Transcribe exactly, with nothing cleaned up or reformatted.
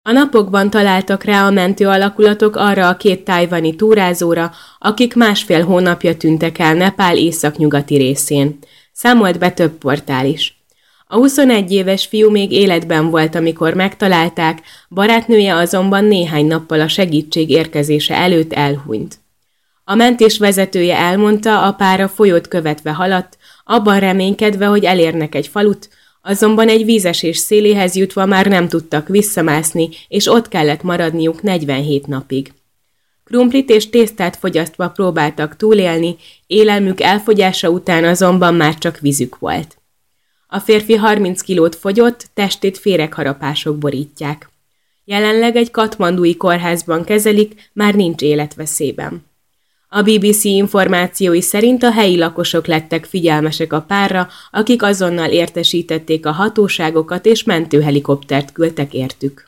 A napokban találtak rá a mentő alakulatok arra a két tájvani túrázóra, akik másfél hónapja tűntek el Nepál északnyugati részén. Számolt be több portál is. A huszonegy éves fiú még életben volt, amikor megtalálták, barátnője azonban néhány nappal a segítség érkezése előtt elhunyt. A mentés vezetője elmondta, a pár a folyót követve haladt, abban reménykedve, hogy elérnek egy falut, azonban egy vízesés széléhez jutva már nem tudtak visszamászni, és ott kellett maradniuk negyvenhét napig. Krumplit és tésztát fogyasztva próbáltak túlélni, élelmük elfogyása után azonban már csak vízük volt. A férfi harminc kilót fogyott, testét féregharapások borítják. Jelenleg egy katmandui kórházban kezelik, már nincs életveszélyben. A bé bé cé információi szerint a helyi lakosok lettek figyelmesek a párra, akik azonnal értesítették a hatóságokat és mentőhelikoptert küldtek értük.